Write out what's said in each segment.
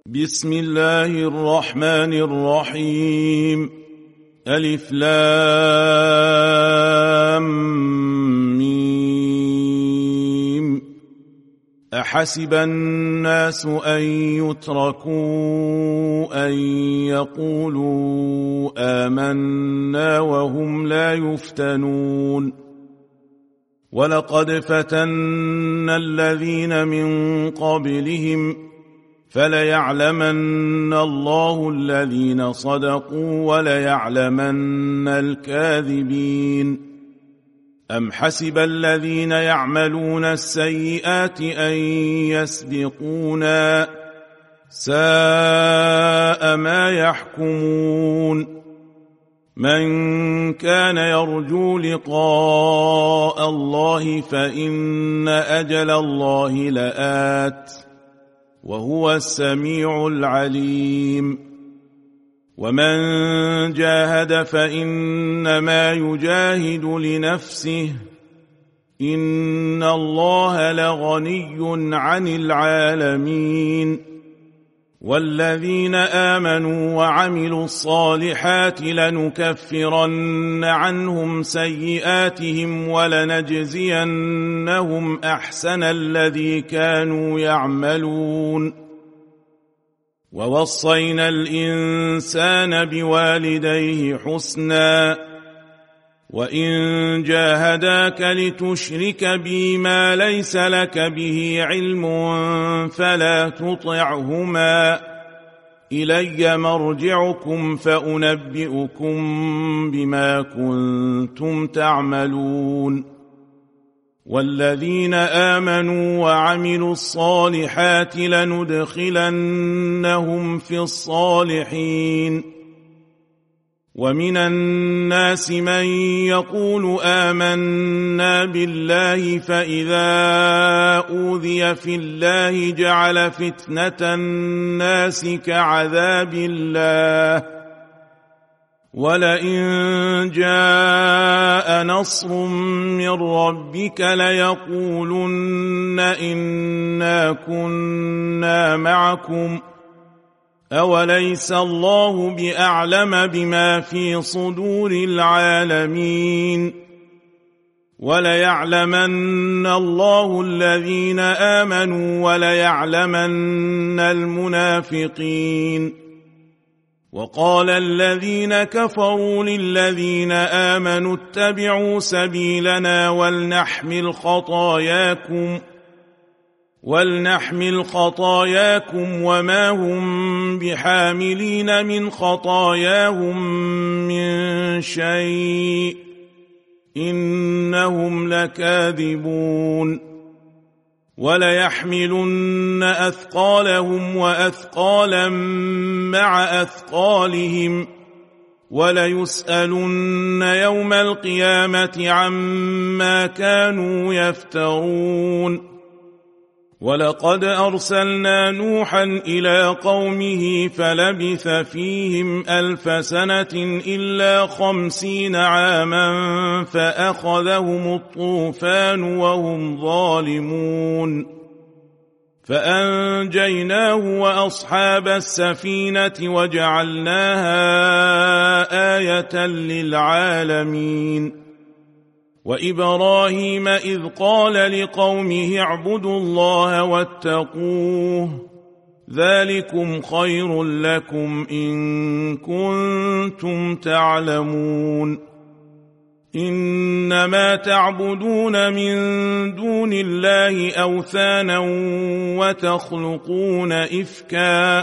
بسم الله الرحمن الرحيم. ألف لام ميم. أحسب الناس أن يتركوا أن يقولوا آمنا وهم لا يفتنون. ولقد فتنا الذين من قبلهم فليعلمن الله الذين صدقوا وليعلمن الكاذبين. أم حسب الذين يعملون السيئات أن يسبقونا ساء ما يحكمون. من كان يرجو لقاء الله فإن أجل الله لآت وهو السميع العليم. ومن جاهد فإنما يجاهد لنفسه إن الله لغني عن العالمين. والذين آمنوا وعملوا الصالحات لنكفرن عنهم سيئاتهم ولنجزينهم أحسن الذي كانوا يعملون. ووصينا الإنسان بوالديه حسنا وإن جاهداك لتشرك بي ما ليس لك به علم فلا تطعهما إلي مرجعكم فأنبئكم بما كنتم تعملون. والذين آمنوا وعملوا الصالحات لندخلنهم في الصالحين. ومن الناس من يقول آمنا بالله فإذا أوذي في الله جعل فتنة الناس كعذاب الله ولئن جاء نصر من ربك ليقولن إنا كنا معكم أوليس الله بأعلم بما في صدور العالمين. وليعلمن الله الذين آمنوا وليعلمن المنافقين. وقال الذين كفروا للذين آمنوا اتبعوا سبيلنا ولنحمل خطاياكم وما هم بحاملين من خطاياهم من شيء إنهم لكاذبون. وليحملن أثقالهم وأثقالا مع أثقالهم وليسألن يوم القيامة عما كانوا يفترون. ولقد أرسلنا نوحا إلى قومه فلبث فيهم 1000 سنة إلا 50 عاما فأخذهم الطوفان وهم ظالمون فأنجيناه وأصحاب السفينة وجعلناها آية للعالمين. وإبراهيم إذ قال لقومه اعبدوا الله واتقوه ذلكم خير لكم إن كنتم تعلمون. إنما تعبدون من دون الله أوثانا وتخلقون إفكا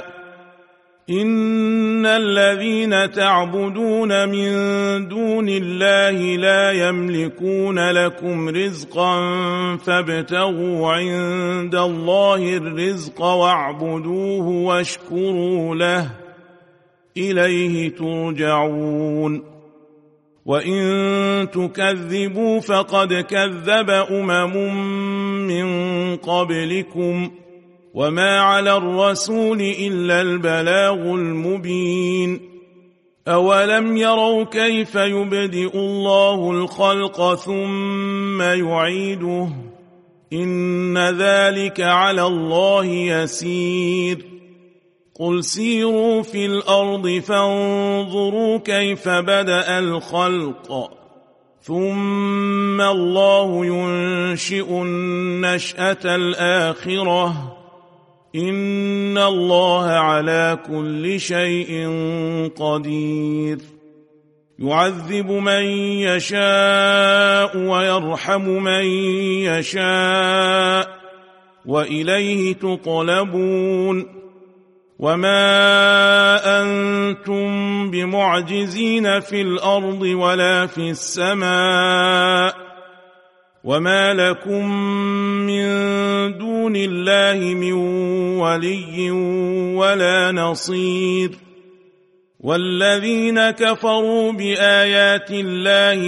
إن الذين تعبدون من دون الله لا يملكون لكم رزقا فابتغوا عند الله الرزق واعبدوه واشكروا له إليه ترجعون. وإن تكذبوا فقد كذب من قبلكم وما على الرسول إلا البلاغ المبين. أولم يروا كيف يبدئ الله الخلق ثم يعيده إن ذلك على الله يسير قل سيروا في الأرض فانظروا كيف بدأ الخلق ثم الله ينشئ النشأة الآخرة إن الله على كل شيء قدير يعذب من يشاء ويرحم من يشاء وإليه تقلبون وما أنتم بمعجزين في الأرض ولا في السماء وما لكم من دون الله من ولي ولا نصير والذين كفروا بآيات الله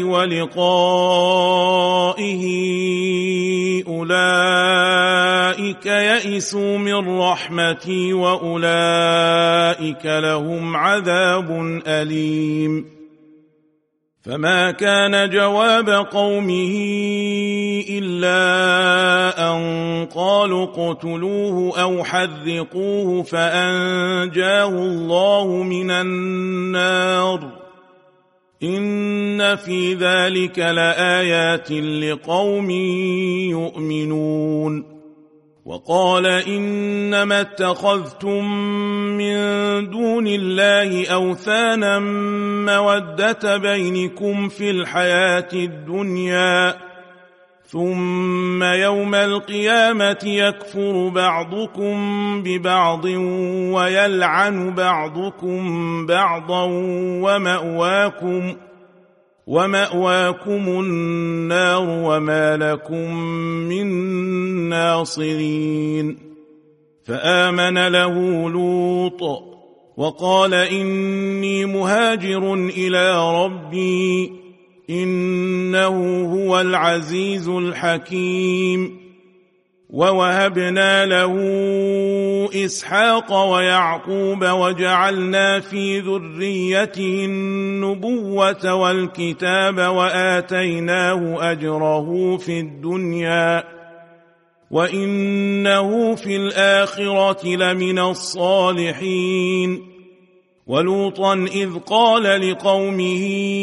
ولقائه أولئك يئسوا من رحمتي وأولئك لهم عذاب أليم فما كان جواب قومه إلا أن قالوا اقتلوه أو حرقوه فأنجاه الله من النار إن في ذلك لآيات لقوم يؤمنون وقال إنما اتخذتم من دون الله أوثانا مودة بينكم في الحياة الدنيا ثم يوم القيامة يكفر بعضكم ببعض ويلعن بعضكم بعضا ومأواكم النار وما لكم من ناصرين فآمن له لوط وقال إني مهاجر إلى ربي إنه هو العزيز الحكيم ووهبنا له إسحاق ويعقوب وجعلنا في ذريته النبوة والكتاب وآتيناه أجره في الدنيا وإنه في الآخرة لمن الصالحين ولوطا إذ قال لقومه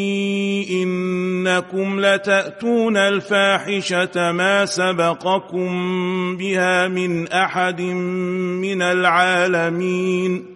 إنكم لتأتون الفاحشة ما سبقكم بها من أحد من العالمين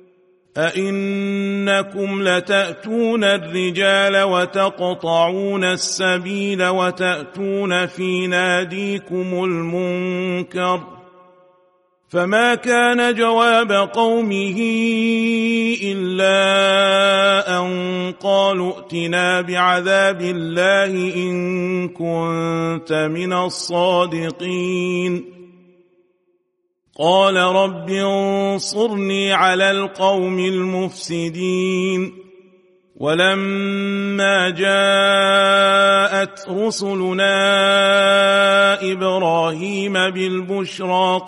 أئنكم لتأتون الرجال وتقطعون السبيل وتأتون في ناديكم المنكر فما كان جواب قومه إلا أن قالوا ائتنا بعذاب الله إن كنت من الصادقين قال رب انصرني على القوم المفسدين ولما جاءت رسلنا إبراهيم بالبشرى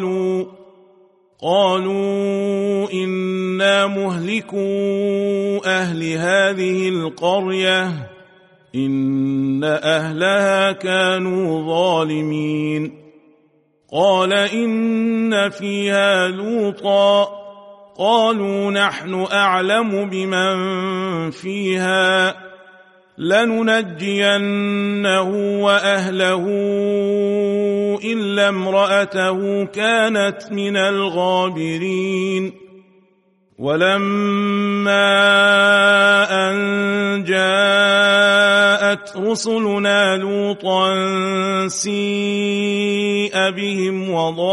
قالوا إنا مهلكو أهل هذه القرية إن أهلها كانوا ظالمين قال إن فيها لوطا قالوا نحن أعلم بمن فيها لننجينه وأهله إلا امرأته كانت من الغابرين ولما أن جاءت رسلنا لوطا سيء بهم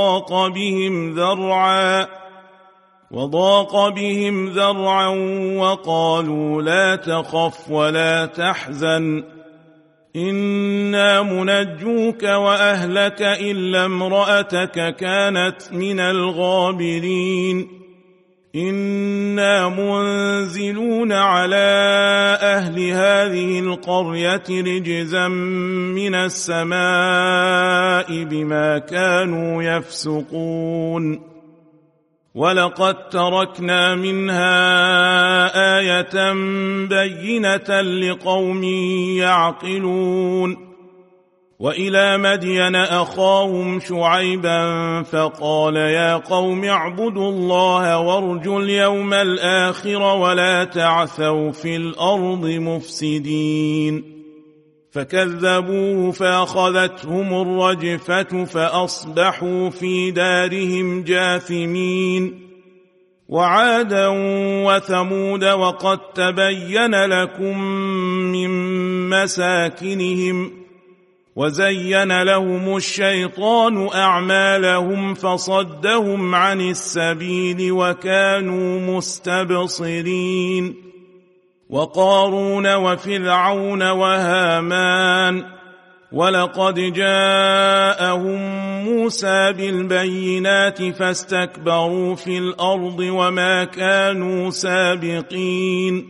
وضاق بهم ذرعا وقالوا لا تخف ولا تحزن إنا منجوك وأهلك إلا امرأتك كانت من الغابرين إنا منزلون على أهل هذه القرية رجزا من السماء بما كانوا يفسقون ولقد تركنا منها آية بينة لقوم يعقلون وإلى مدين أخاهم شعيبا فقال يا قوم اعبدوا الله وارجوا اليوم الآخر ولا تعثوا في الأرض مفسدين فكذبوه فأخذتهم الرجفة فأصبحوا في دارهم جاثمين وعادا وثمود وقد تبين لكم من مساكنهم وزين لهم الشيطان أعمالهم فصدهم عن السبيل وكانوا مستبصرين وقارون وفرعون وهامان ولقد جاءهم موسى بالبينات فاستكبروا في الأرض وما كانوا سابقين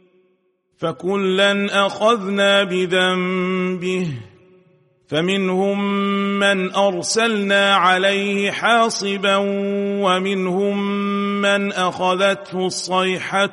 فكلا أخذنا بذنبه فمنهم من أرسلنا عليه حاصبا ومنهم من أخذته الصيحة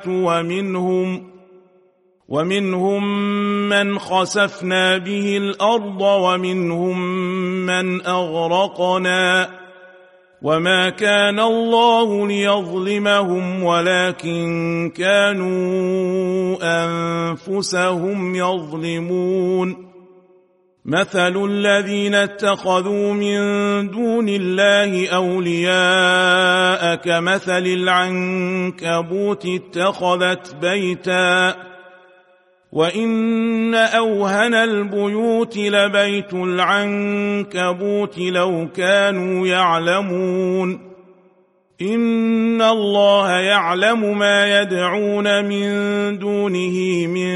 ومنهم من خسفنا به الأرض ومنهم من أغرقنا وما كان الله ليظلمهم ولكن كانوا أنفسهم يظلمون مثل الذين اتخذوا من دون الله أولياء كمثل العنكبوت اتخذت بيتا وإن أوهن البيوت لبيت العنكبوت لو كانوا يعلمون إن الله يعلم ما يدعون من دونه من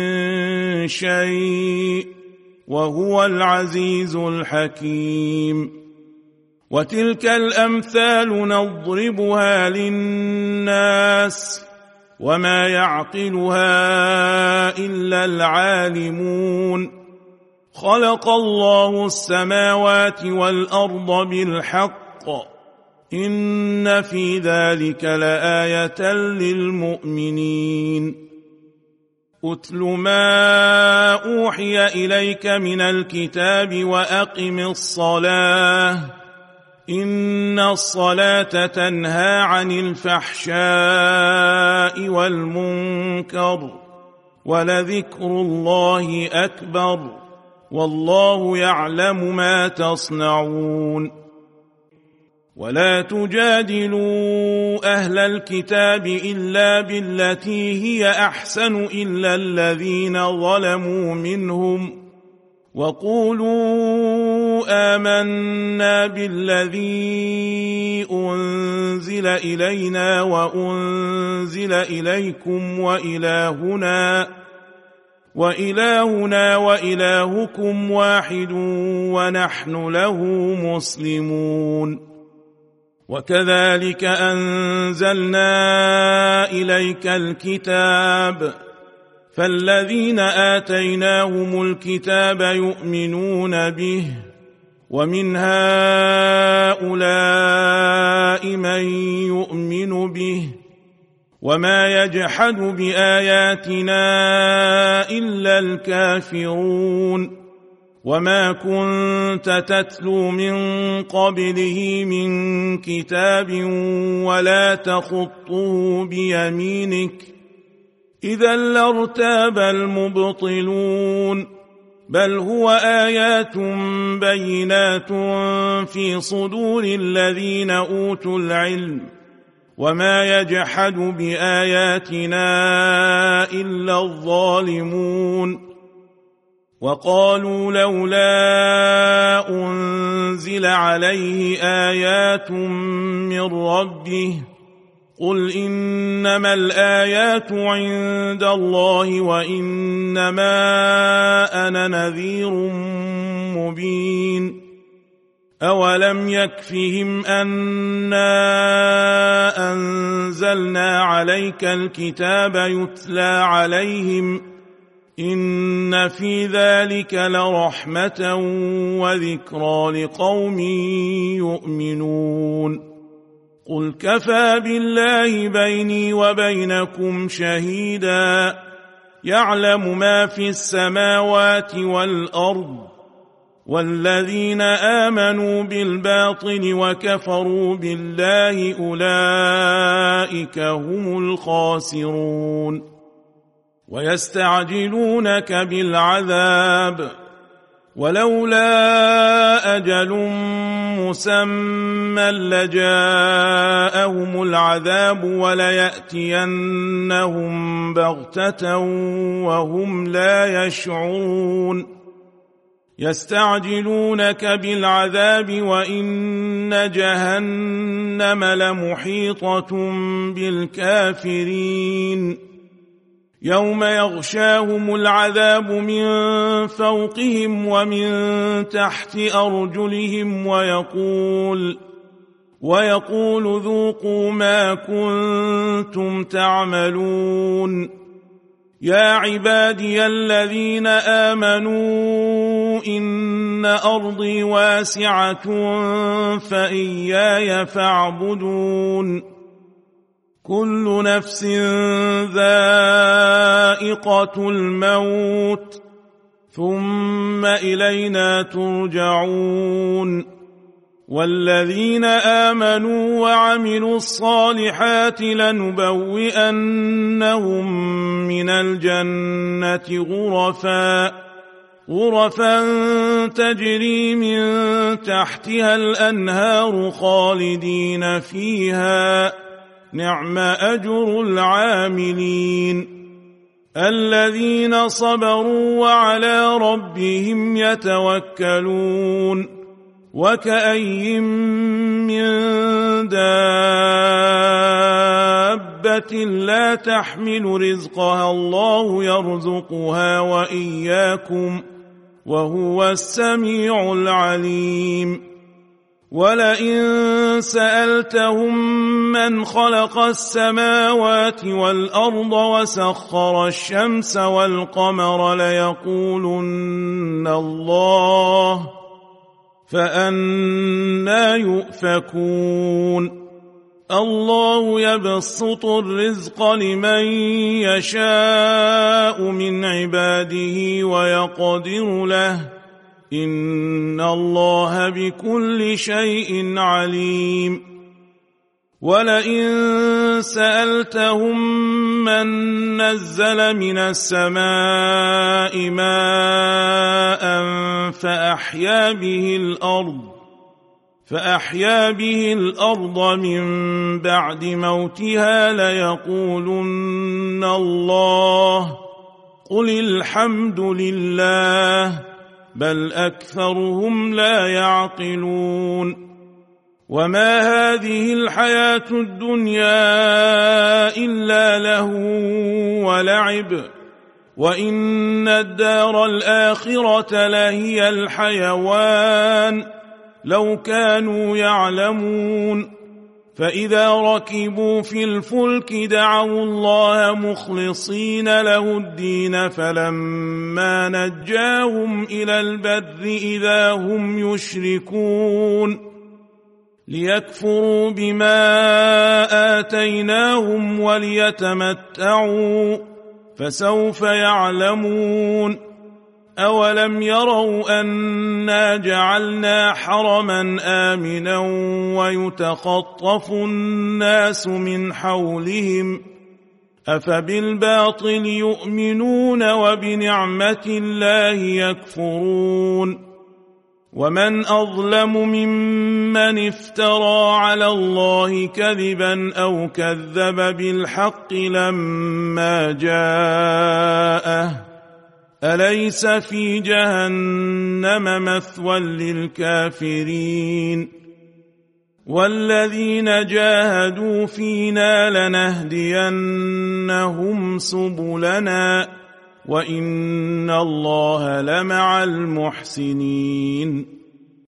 شيء وهو العزيز الحكيم وتلك الأمثال نضربها للناس وما يعقلها إلا العالمون خلق الله السماوات والأرض بالحق إن في ذلك لآية للمؤمنين أتل ما أوحي إليك من الكتاب وأقم الصلاة إن الصلاة تنهى عن الفحشاء والمنكر ولذكر الله أكبر والله يعلم ما تصنعون ولا تجادلوا أهل الكتاب إلا بالتي هي أحسن إلا الذين ظلموا منهم وقولوا آمنا بالذي أنزل إلينا وأنزل إليكم وإلهنا وإلهكم واحد ونحن له مسلمون وكذلك أنزلنا إليك الكتاب فالذين آتيناهم الكتاب يؤمنون به ومن هؤلاء من يؤمن به وما يجحد بآياتنا إلا الكافرون وما كنت تتلو من قبله من كتاب ولا تخطه بيمينك إذا لارتاب المبطلون بل هو آيات بينات في صدور الذين أوتوا العلم وما يجحد بآياتنا إلا الظالمون وقالوا لولا أنزل عليه آيات من ربه قل إنما الآيات عند الله وإنما أنا نذير مبين أولم يكفهم أنا أنزلنا عليك الكتاب يتلى عليهم إن في ذلك لرحمة وذكرى لقوم يؤمنون قل كفى بالله بيني وبينكم شهيدا يعلم ما في السماوات والأرض والذين آمنوا بالباطل وكفروا بالله أولئك هم الخاسرون ويستعجلونك بالعذاب ولولا أجل مسمى لجاءهم العذاب وليأتينهم بغتة وهم لا يشعرون يستعجلونك بالعذاب وإن جهنم لمحيطة بالكافرين يوم يغشاهم العذاب من فوقهم ومن تحت أرجلهم ويقول ذوقوا ما كنتم تعملون يا عبادي الذين آمنوا إن أرضي واسعة فإياي فاعبدون كل نفس ذائقة الموت ثم إلينا ترجعون والذين آمنوا وعملوا الصالحات لنبوئنهم من الجنة غرفا تجري من تحتها الأنهار خالدين فيها نعم أجر العاملين الذين صبروا وعلى ربهم يتوكلون وكأين من دابة لا تحمل رزقها الله يرزقها وإياكم وهو السميع العليم ولئن سألتهم من خلق السماوات والأرض وسخر الشمس والقمر ليقولن الله فأنى يؤفكون الله يبسط الرزق لمن يشاء من عباده ويقدر له إن الله بكل شيء عليم ولئن سألتهم من نزل من السماء ماء فأحيا به الأرض من بعد موتها ليقولن الله قل الحمد لله بل أكثرهم لا يعقلون وما هذه الحياة الدنيا إلا لهو ولعب وإن الدار الآخرة لهي الحيوان لو كانوا يعلمون فإذا ركبوا في الفلك دعوا الله مخلصين له الدين فلما نجاهم إلى البر إذا هم يشركون ليكفروا بما آتيناهم وليتمتعوا فسوف يعلمون أولم يروا أنا جعلنا حرما آمنا ويتخطف الناس من حولهم أفبالباطل يؤمنون وبنعمة الله يكفرون ومن أظلم ممن افترى على الله كذبا أو كذب بالحق لما جاءه أليس في جهنم مثوى للكافرين والذين جاهدوا فينا لنهدينهم سبلنا وإن الله لمع المحسنين